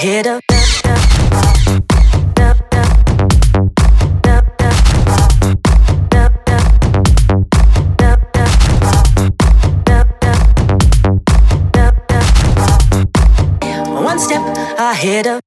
ahead of. One step ahead of.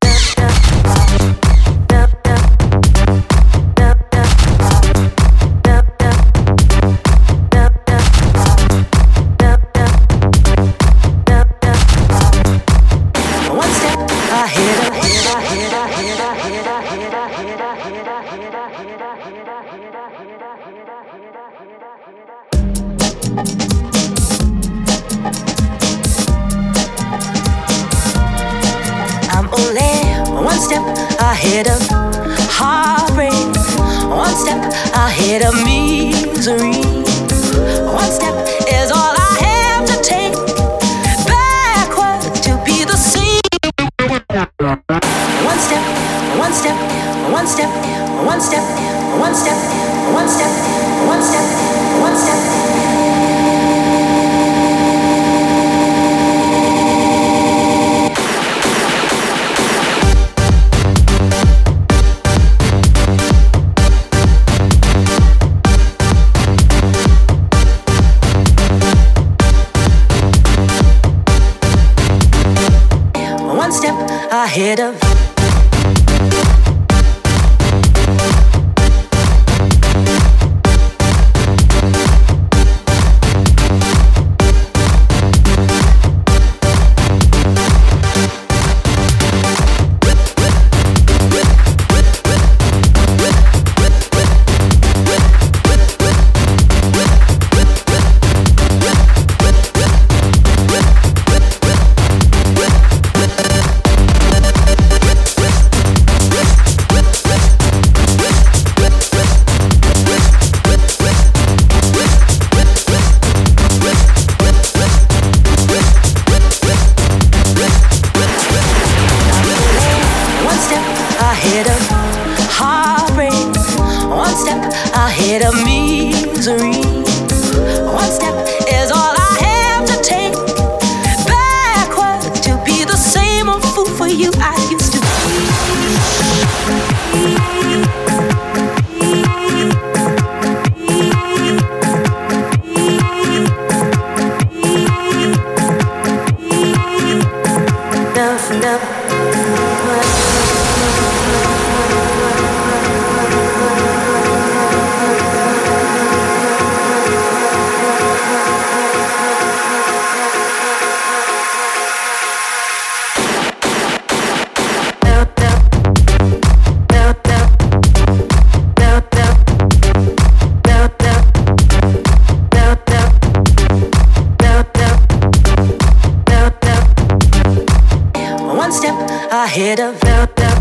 I'm only one step ahead of heartbreak, one step ahead of misery. One step is all I have to take backward to be the same. One step, one step, one step, one step, one step, one step, one step, one step. One step ahead of. Ahead of heartbreak, one step ahead of misery. One step is all I have to take backward to be the same old fool for you I used to ahead of.